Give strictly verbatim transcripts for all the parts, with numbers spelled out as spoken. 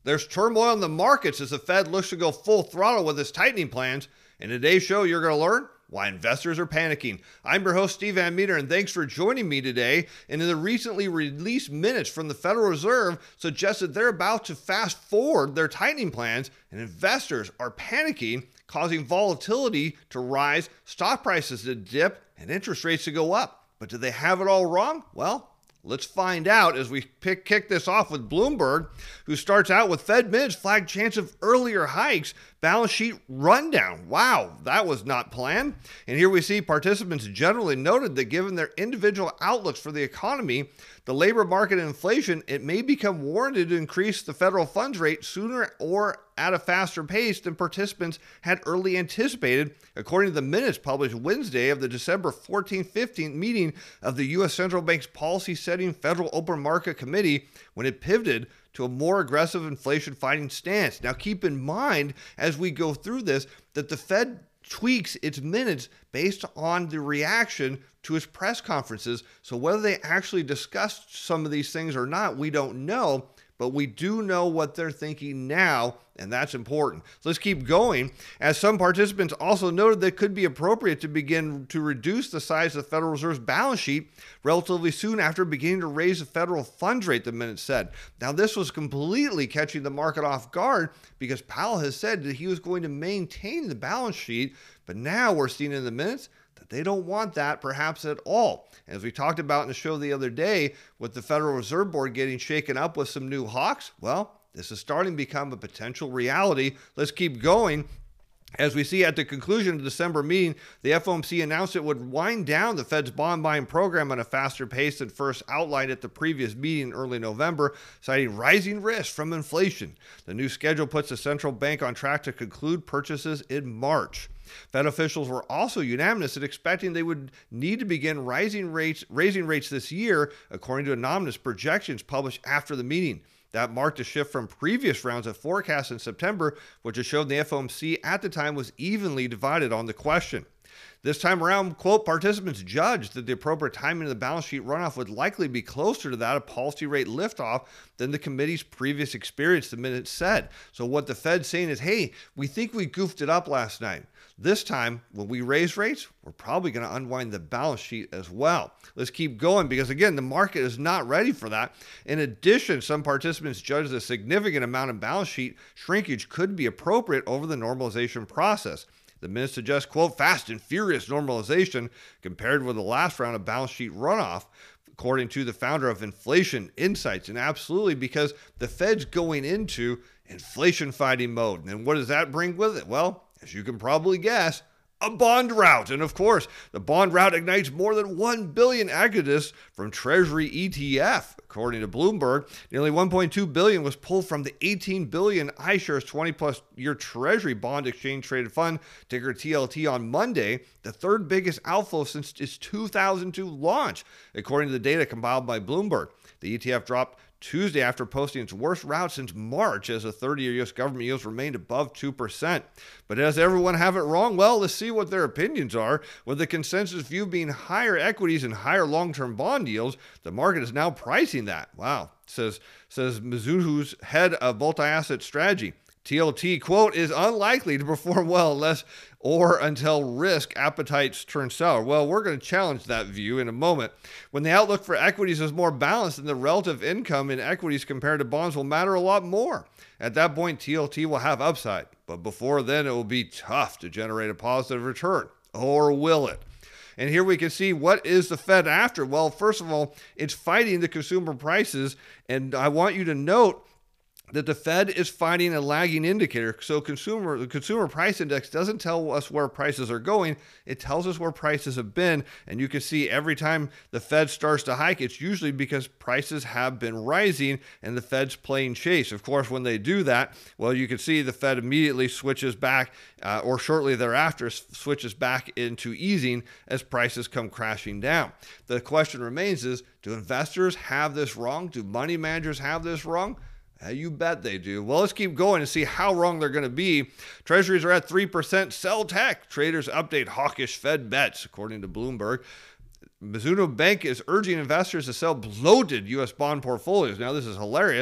There's turmoil in the markets as the Fed looks to go full throttle with its tightening plans. In today's show, you're going to learn why investors are panicking. I'm your host, Steve Van Meter, and thanks for joining me today. And in the recently released minutes from the Federal Reserve suggested they're about to fast forward their tightening plans, and investors are panicking, causing volatility to rise, stock prices to dip, and interest rates to go up. But do they have it all wrong? Well, let's find out as we pick, kick this off with Bloomberg, who starts out with Fed minutes flag chance of earlier hikes, balance sheet rundown. Wow, that was not planned. And here we see participants generally noted that given their individual outlooks for the economy, the labor market and inflation, it may become warranted to increase the federal funds rate sooner or at a faster pace than participants had early anticipated, according to the minutes published Wednesday of the December fourteenth fifteenth meeting of the U S Central Bank's Policy Setting Federal Open Market Committee, when it pivoted to a more aggressive inflation-fighting stance. Now, keep in mind, as we go through this, that the Fed tweaks its minutes based on the reaction to its press conferences. So whether they actually discussed some of these things or not, we don't know. But we do know what they're thinking now, and that's important. So let's keep going. As some participants also noted that it could be appropriate to begin to reduce the size of the Federal Reserve's balance sheet relatively soon after beginning to raise the federal funds rate, the minutes said. Now, this was completely catching the market off guard because Powell has said that he was going to maintain the balance sheet, but now we're seeing in the minutes that they don't want that perhaps at all. As we talked about in the show the other day, with the Federal Reserve Board getting shaken up with some new hawks, well, this is starting to become a potential reality. Let's keep going. As we see at the conclusion of the December meeting, the F O M C announced it would wind down the Fed's bond buying program at a faster pace than first outlined at the previous meeting in early November, citing rising risk from inflation. The new schedule puts the central bank on track to conclude purchases in March. Fed officials were also unanimous in expecting they would need to begin rising rates, raising rates this year, according to anonymous projections published after the meeting. That marked a shift from previous rounds of forecasts in September, which has shown the F O M C at the time was evenly divided on the question. This time around, quote, participants judged that the appropriate timing of the balance sheet runoff would likely be closer to that of policy rate liftoff than the committee's previous experience, the minutes said. So what the Fed's saying is, hey, we think we goofed it up last night. This time, when we raise rates, we're probably going to unwind the balance sheet as well. Let's keep going because, again, the market is not ready for that. In addition, some participants judged a significant amount of balance sheet shrinkage could be appropriate over the normalization process. The minutes suggest, quote, fast and furious normalization compared with the last round of balance sheet runoff, according to the founder of Inflation Insights. And absolutely, because the Fed's going into inflation fighting mode. And what does that bring with it? Well, as you can probably guess, a bond rout. And of course, the bond rout ignites more than one billion exodus from Treasury E T F. According to Bloomberg, nearly one point two billion was pulled from the eighteen billion iShares twenty plus year Treasury bond exchange traded fund, ticker T L T, on Monday, the third biggest outflow since its two thousand two launch, according to the data compiled by Bloomberg. The E T F dropped Tuesday after posting its worst rout since March as the thirty-year U S government yields remained above two percent. But does everyone have it wrong? Well, let's see what their opinions are. With the consensus view being higher equities and higher long-term bond yields, the market is now pricing that. Wow, says, says Mizuho's head of multi-asset strategy. T L T, quote, is unlikely to perform well unless or until risk appetites turn sour. Well, we're going to challenge that view in a moment. When the outlook for equities is more balanced, then the relative income in equities compared to bonds will matter a lot more. At that point, T L T will have upside. But before then, it will be tough to generate a positive return. Or will it? And here we can see, what is the Fed after? Well, first of all, it's fighting the consumer prices. And I want you to note that the Fed is fighting a lagging indicator. So consumer, the consumer price index doesn't tell us where prices are going. It tells us where prices have been. And you can see every time the Fed starts to hike, it's usually because prices have been rising and the Fed's playing chase. Of course, when they do that, well, you can see the Fed immediately switches back uh, or shortly thereafter switches back into easing as prices come crashing down. The question remains is, do investors have this wrong? Do money managers have this wrong? Uh, you bet they do. Well, let's keep going and see how wrong they're going to be. Treasuries are at three percent. Sell tech. Traders update hawkish Fed bets, according to Bloomberg. Mizuho Bank is urging investors to sell bloated U S bond portfolios. Now, this is hilarious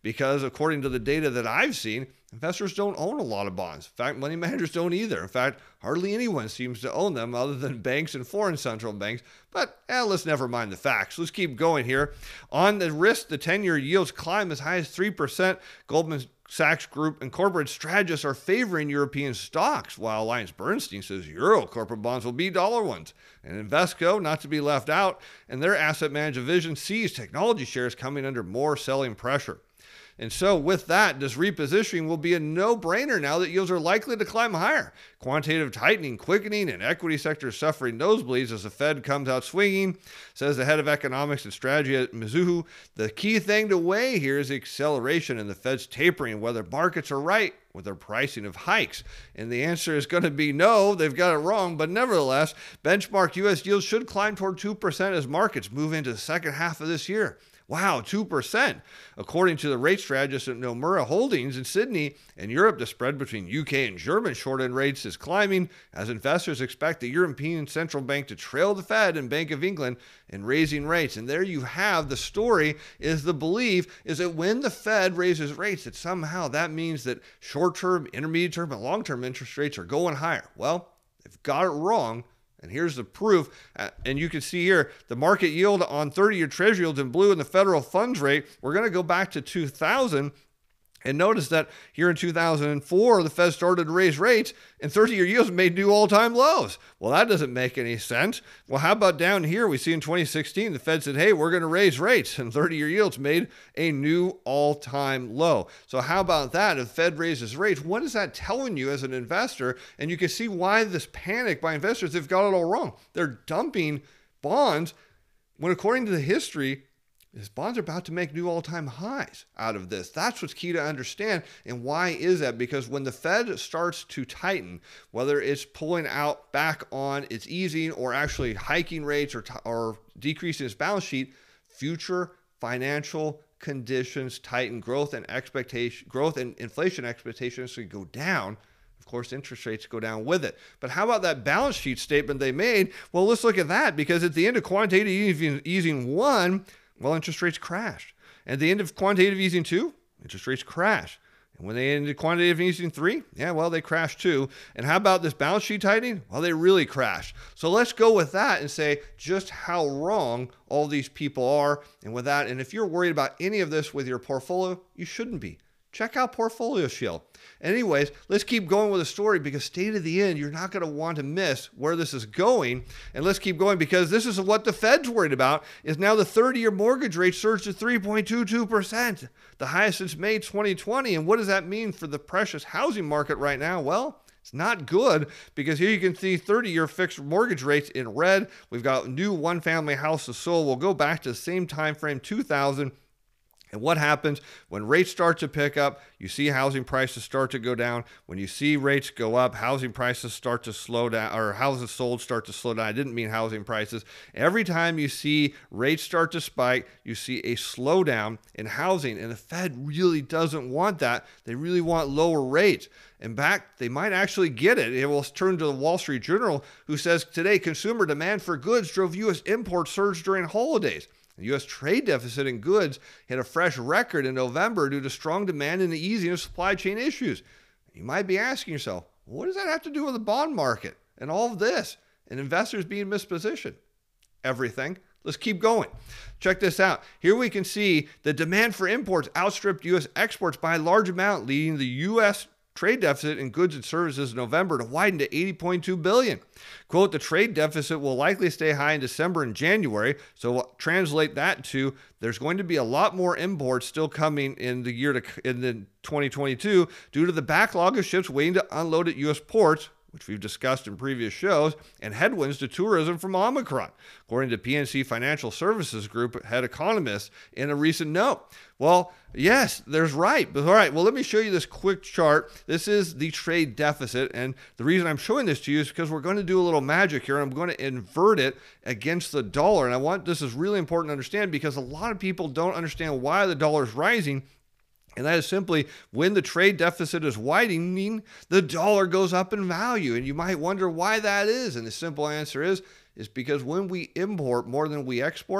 because according to the data that I've seen, investors don't own a lot of bonds. In fact, money managers don't either. In fact, hardly anyone seems to own them other than banks and foreign central banks. But eh, let's never mind the facts. Let's keep going here. On the risk, the ten-year yields climb as high as three percent. Goldman Sachs Group and corporate strategists are favoring European stocks, while AllianceBernstein says Euro corporate bonds will be dollar ones. And Invesco, not to be left out, and their asset management division sees technology shares coming under more selling pressure. And so with that, this repositioning will be a no-brainer now that yields are likely to climb higher. Quantitative tightening quickening and equity sectors suffering nosebleeds as the Fed comes out swinging, says the head of economics and strategy at Mizuho. The key thing to weigh here is the acceleration in the Fed's tapering, whether markets are right with their pricing of hikes. And the answer is going to be no, they've got it wrong. But nevertheless, benchmark U S yields should climb toward two percent as markets move into the second half of this year. Wow, two percent. According to the rate strategist at Nomura Holdings in Sydney and Europe, the spread between U K and German short-end rates is climbing as investors expect the European Central Bank to trail the Fed and Bank of England in raising rates. And there you have the story, is the belief is that when the Fed raises rates, that somehow that means that short-term, intermediate-term, and long-term interest rates are going higher. Well, they've got it wrong. And here's the proof. Uh, and you can see here the market yield on thirty-year treasury yields in blue and the federal funds rate. We're going to go back to two thousand. And notice that here in two thousand four, the Fed started to raise rates and thirty-year yields made new all-time lows. Well, that doesn't make any sense. Well, how about down here? We see in twenty sixteen, the Fed said, hey, we're going to raise rates, and thirty-year yields made a new all-time low. So how about that? If the Fed raises rates, what is that telling you as an investor? And you can see why this panic by investors, they've got it all wrong. They're dumping bonds when, according to the history, his bonds are about to make new all-time highs out of this. That's what's key to understand. And why is that? Because when the Fed starts to tighten, whether it's pulling out back on its easing or actually hiking rates or, t- or decreasing its balance sheet, future financial conditions tighten, growth and expectation, growth and inflation expectations could go down. Of course, interest rates go down with it. But how about that balance sheet statement they made? Well, let's look at that, because at the end of quantitative easing, easing one, well, interest rates crashed. At the end of quantitative easing two, interest rates crashed. And when they ended quantitative easing three, yeah, well, they crashed too. And how about this balance sheet tightening? Well, they really crashed. So let's go with that and say just how wrong all these people are. And with that, and if you're worried about any of this with your portfolio, you shouldn't be. Check out Portfolio Shield. Anyways, let's keep going with the story, because state of the end, you're not going to want to miss where this is going. And let's keep going, because this is what the Fed's worried about, is now the thirty-year mortgage rate surged to three point two two percent, the highest since May twenty twenty. And what does that mean for the precious housing market right now? Well, it's not good, because here you can see thirty-year fixed mortgage rates in red. We've got new one-family houses sold. We'll go back to the same time frame, two thousand. And what happens when rates start to pick up? You see housing prices start to go down. When you see rates go up, housing prices start to slow down, or houses sold start to slow down. I didn't mean housing prices. Every time you see rates start to spike, you see a slowdown in housing. And the Fed really doesn't want that. They really want lower rates. In fact, they might actually get it. It will turn to the Wall Street Journal, who says today consumer demand for goods drove U S import surge during holidays. The U S trade deficit in goods hit a fresh record in November due to strong demand and the easing of supply chain issues. You might be asking yourself, what does that have to do with the bond market and all of this and investors being mispositioned? Everything. Let's keep going. Check this out. Here we can see the demand for imports outstripped U S exports by a large amount, leading the U S trade deficit in goods and services in November to widen to eighty point two billion dollars. Quote, the trade deficit will likely stay high in December and January. So we'll translate that to there's going to be a lot more imports still coming in the year to in the twenty twenty-two due to the backlog of ships waiting to unload at U S ports, which we've discussed in previous shows, and headwinds to tourism from Omicron, according to P N C Financial Services Group head economist in a recent note. Well, yes, there's right. But all right, well, let me show you this quick chart. This is the trade deficit. And the reason I'm showing this to you is because we're going to do a little magic here. I'm going to invert it against the dollar. And I want this is really important to understand, because a lot of people don't understand why the dollar is rising. And that is simply when the trade deficit is widening, the dollar goes up in value. And you might wonder why that is. And the simple answer is, is because when we import more than we export,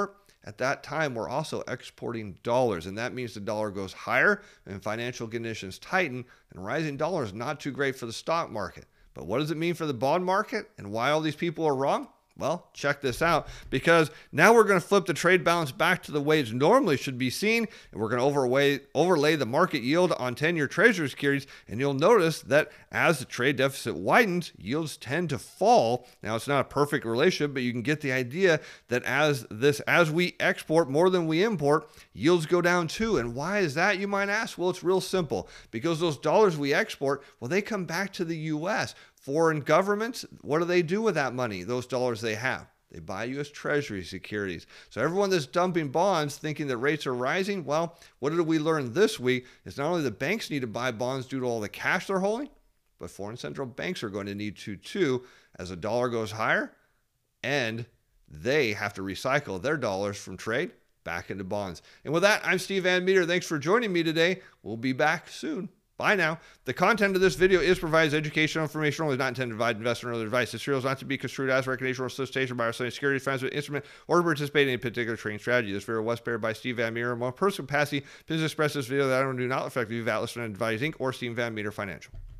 at that time, we're also exporting dollars, and that means the dollar goes higher and financial conditions tighten, and rising dollar is not too great for the stock market. But what does it mean for the bond market and why all these people are wrong? Well, check this out, because now we're going to flip the trade balance back to the way it normally should be seen, and we're going to overlay, overlay the market yield on ten-year Treasury securities, and you'll notice that as the trade deficit widens, yields tend to fall. Now, it's not a perfect relationship, but you can get the idea that as this, as we export more than we import, yields go down too. And why is that, you might ask? Well, it's real simple, because those dollars we export, well, they come back to the U S Foreign governments, what do they do with that money, those dollars they have? They buy U S Treasury securities. So everyone that's dumping bonds thinking that rates are rising, well, what did we learn this week? Is not only the banks need to buy bonds due to all the cash they're holding, but foreign central banks are going to need to too, as the dollar goes higher, and they have to recycle their dollars from trade back into bonds. And with that, I'm Steve Van Meter. Thanks for joining me today. We'll be back soon. Bye now. The content of this video is provides educational information only, not intended to provide investment or other advice. This video is not to be construed as recommendation or solicitation by our selling securities, financial instrument, or to participate in a particular trading strategy. This video was prepared by Steve Van Meter. In my personal capacity, business express this video that I don't do not affect the value of Atlas Advising or Steve Van Meter Financial.